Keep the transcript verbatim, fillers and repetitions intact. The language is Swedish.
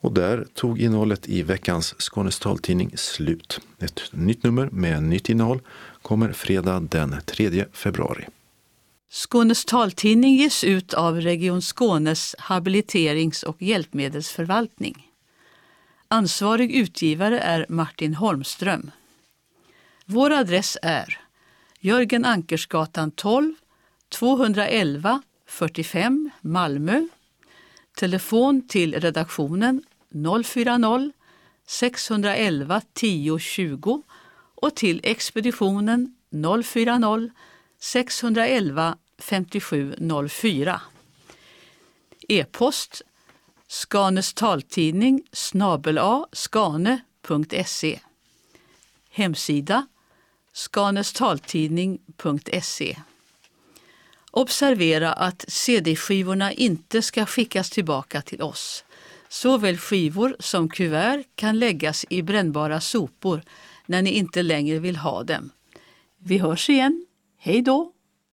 Och där tog innehållet i veckans Skånes taltidning slut. Ett nytt nummer med nytt innehåll kommer fredag den tredje februari. Skånes taltidning ges ut av Region Skånes habiliterings- och hjälpmedelsförvaltning. Ansvarig utgivare är Martin Holmström. Vår adress är Jörgen Ankersgatan tolv, tvåhundraelva fyrtiofem Malmö. Telefon till redaktionen noll fyra noll sex ett ett tio tjugo och till expeditionen noll fyra noll sex ett ett femtiosju noll fyra. E-post Skanes taltidning snabel a skane punkt se. Hemsida skanestaltidning punkt se. Observera att C D-skivorna inte ska skickas tillbaka till oss. Såväl skivor som kuvert kan läggas i brännbara sopor när ni inte längre vill ha dem. Vi hörs igen. Hej då!